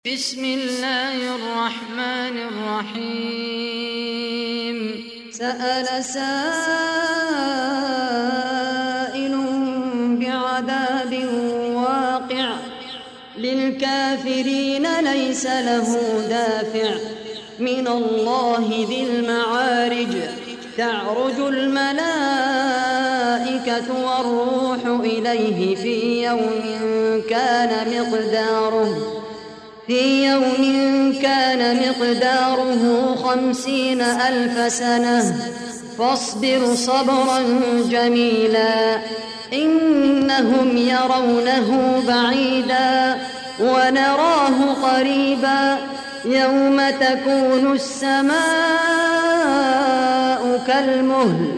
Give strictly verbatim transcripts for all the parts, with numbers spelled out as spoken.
بسم الله الرحمن الرحيم. سأل سائل بعذاب واقع للكافرين ليس له دافع من الله ذي المعارج تعرج الملائكة والروح إليه في يوم كان مقداره في يوم كان مقداره خمسين ألف سنة فاصبر صبرا جميلا إنهم يرونه بعيدا ونراه قريبا يوم تكون السماء كالمهل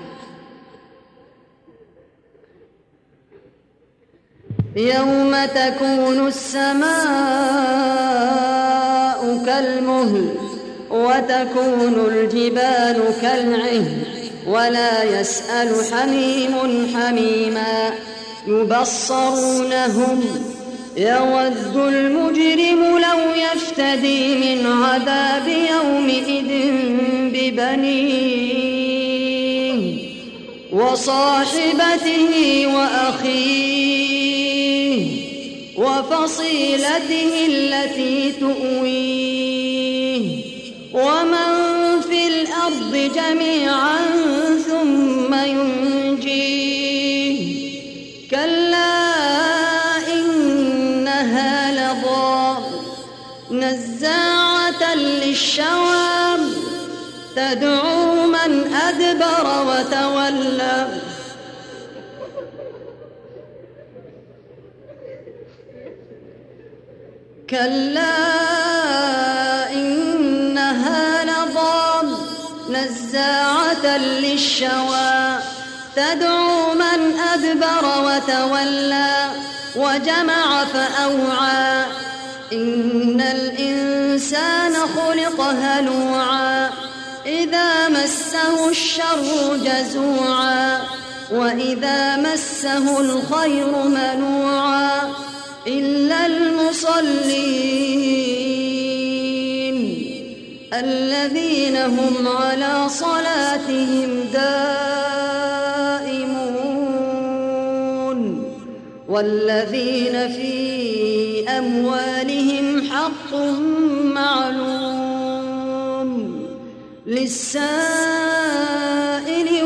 يوم تكون السماء كالمهل وتكون الجبال كالعهن ولا يسأل حميم حميما يبصرونهم يود المجرم لو يفتدي من عذاب يومئذ ببنيه وصاحبته وأخيه وفصيلته التي تؤويه ومن في الأرض جميعا ثم ينجيه كلا إنها لظى نزاعة للشوى تدعو من أدبر وتولى كلا إنها لظى نزاعة للشوى تدعو من أدبر وتولى وجمع فأوعى إن الإنسان خلق هلوعا إذا مسه الشر جزوعا وإذا مسه الخير منوعا إلا المصلين الذين هم على صلاتهم دائمون والذين في أموالهم حق معلوم للسائل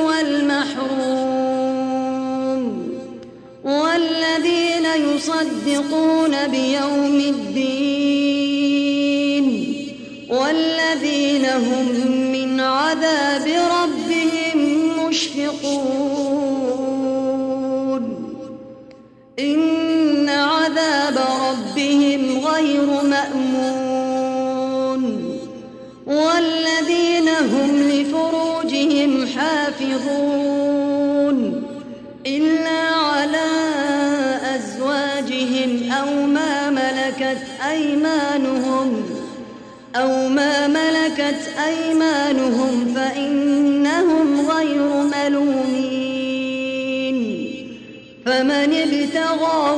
والمحروم والذين يصدقون بيوم الدين والذين هم من عذاب ربهم مشفقون إن عذاب ربهم غير مأمون والذين هم لفروجهم حافظون إلا على أزواجهم أو ما ملكت أيمانهم أو ما ملكت أيمانهم فإنهم غير ملومين فمن ابتغى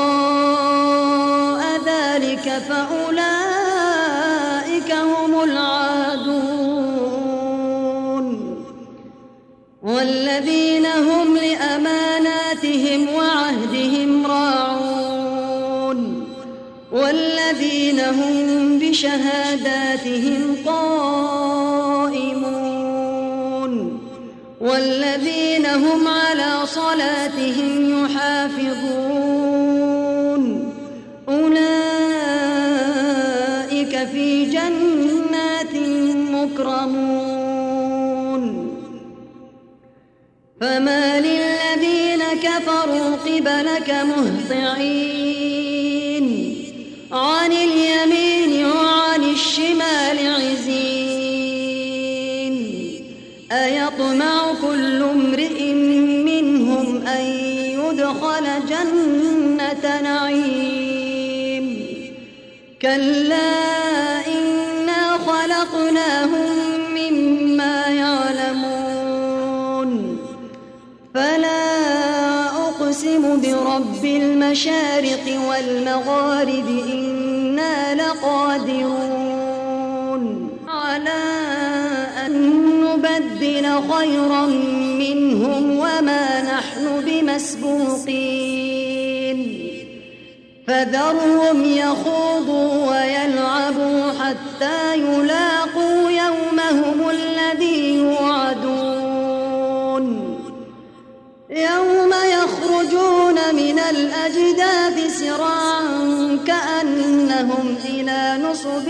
وراء ذلك فأولئك هم العادون والذين هم لأماناتهم وعهدهم راعون والذين هم بشهاداتهم قائمون والذين هم على صلاتهم يحافظون أولئك في جنات مكرمون فما للذين كفروا قبلك مهطعين عن اليمين وعن الشمال عزين أيطمع كل امرئ منهم أن يدخل جنة نعيم كلا إنا خلقناهم مما يعلمون فلا أقسم برب المشارق والمغارب إنا لقادرون على أن نبدل خيرا منهم وما نحن بمسبوقين فذرهم يخوضوا ويلعبوا حتى يلاقوا يومهم الذي يوعدون يوم يخرجون من الأجداث سراعا كأنهم إلى نصب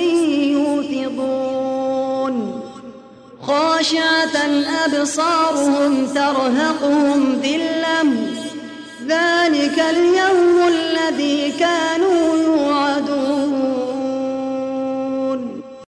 يوفضون خاشعة أبصارهم ترهقهم ذلة ذلك اليوم الذي كانوا يوعدون